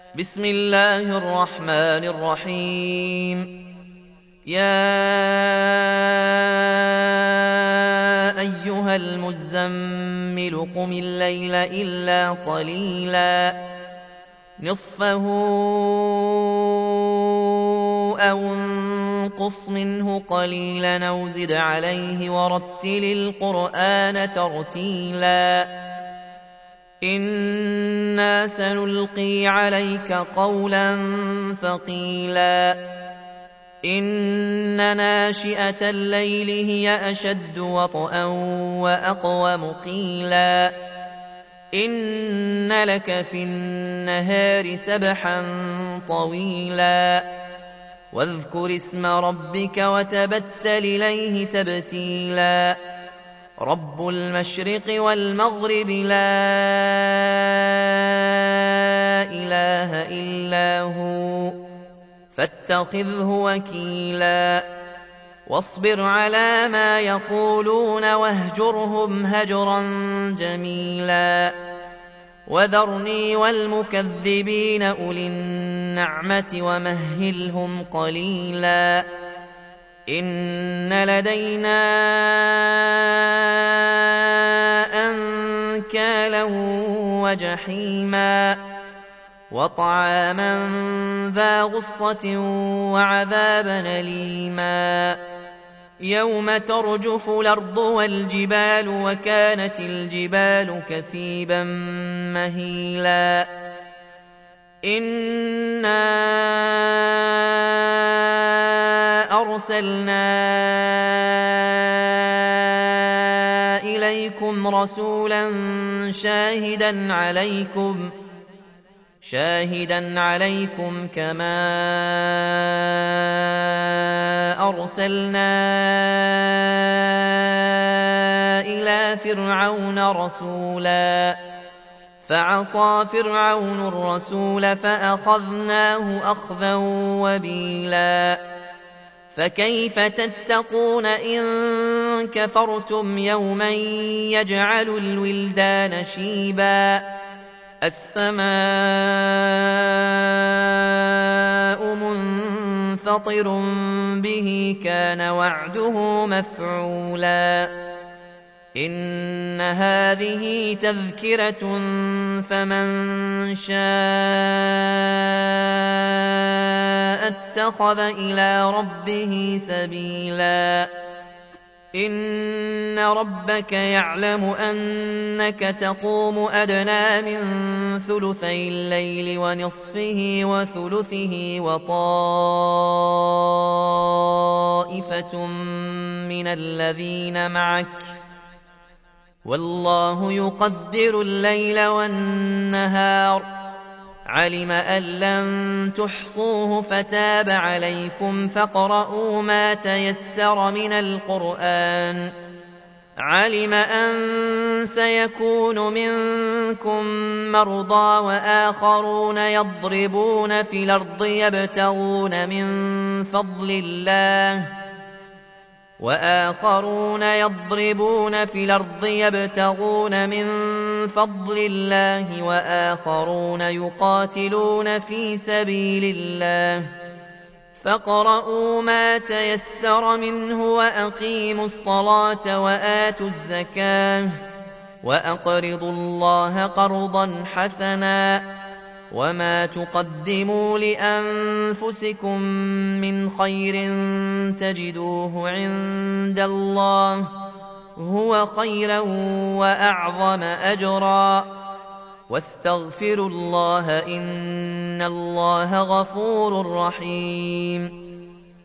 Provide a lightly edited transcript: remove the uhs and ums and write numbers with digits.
بسم الله الرحمن الرحيم. يا أيها المزمل قم الليل إلا قليلا نصفه أو انقص منه قليلا أو زد عليه ورتل القرآن ترتيلا إنا سنلقي عليك قولا ثقيلا إن ناشئة الليل هي أشد وطئا وأقوم قيلا إن لك في النهار سبحا طويلا واذكر اسم ربك وتبتل إليه تبتيلا رب المشرق والمغرب لا إله إلا هو فاتخذه وكيلا واصبر على ما يقولون واهجرهم هجرا جميلا وذرني والمكذبين أولي النعمة ومهلهم قليلا إن لدينا أنكالا وجحيما وطعاما ذا غصة وعذابا أليما يوم ترجف الأرض والجبال وكانت الجبال كثيبا مهيلا إنا أرسلنا إليكم رسولا شاهدا عليكم كما أرسلنا إلى فرعون رسولا فعصى فرعون الرسول فأخذناه أخذا وبيلا فكيف تتقون إن كفرتم يوما يجعل الولدان شيبا السماء منفطر به كان وعده مفعولا إن هذه تذكرة فمن شاء اتخذ إلى ربه سبيلا إن ربك يعلم أنك تقوم أدنى من ثلثي الليل ونصفه وثلثه وطائفة من الذين معك والله يقدر الليل والنهار علم أن لن تحصوه فتاب عليكم فاقرؤوا ما تيسر من القرآن علم أن سيكون منكم مرضى وآخرون يضربون في الأرض يبتغون من فضل الله وآخرون يقاتلون في سبيل الله فاقرؤوا ما تيسر منه وأقيموا الصلاة وآتوا الزكاة وأقرضوا الله قرضا حسنا وما تقدموا لأنفسكم من خير تجدوه عند الله هو خيرا وأعظم أجرا واستغفروا الله إن الله غفور رحيم